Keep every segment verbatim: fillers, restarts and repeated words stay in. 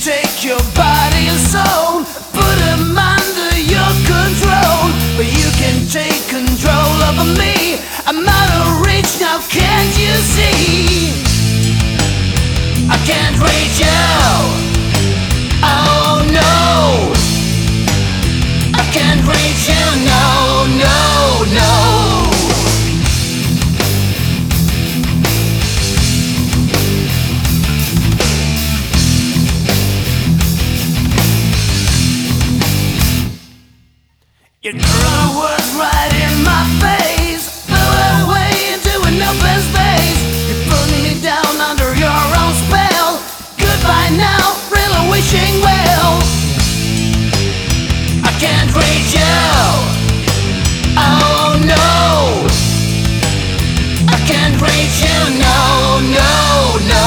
take your body and soul, put them under your control. But you can take control over me. I'm out of reach now, can't you see? I can't reach you. Oh no, I can't reach you. No, no, no. You threw the words right in my face, threw it away into an open space. You put me down under your own spell. Goodbye now, really wishing well. I can't reach you. Oh no, I can't reach you. No, no, no.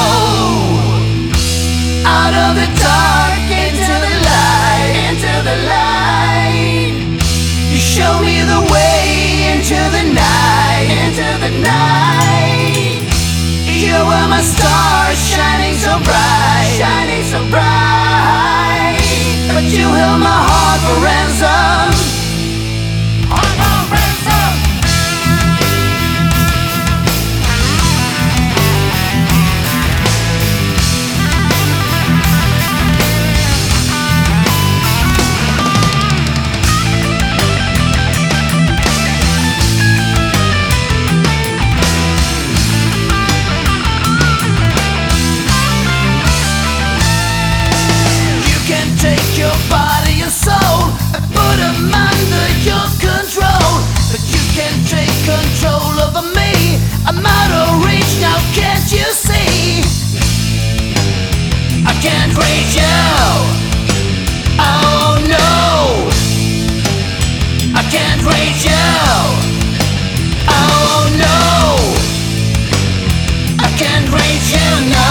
Out of the dark into the light, into the light. You show me the way into the night, into the night. You were my star, shining so bright, shining so bright. But you held my heart for ransom. Heart for ransom. Take your body and soul and put them under your control. But you can't take control over me. I'm out of reach now, can't you see? I can't reach you. Oh no, I can't reach you. Oh no, I can't reach you. No.